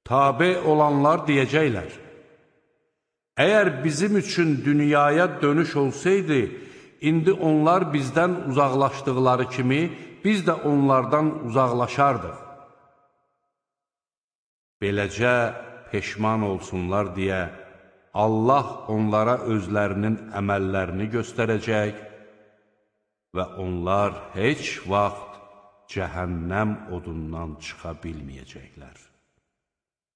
Tabe olanlar deyəcəklər: əgər bizim üçün dünyaya dönüş olsaydı, indi onlar bizdən uzaqlaşdıqları kimi, biz də onlardan uzaqlaşardıq. Beləcə peşman olsunlar deyə Allah onlara özlərinin əməllərini göstərəcək və onlar heç vaxt cəhənnəm odundan çıxa bilməyəcəklər.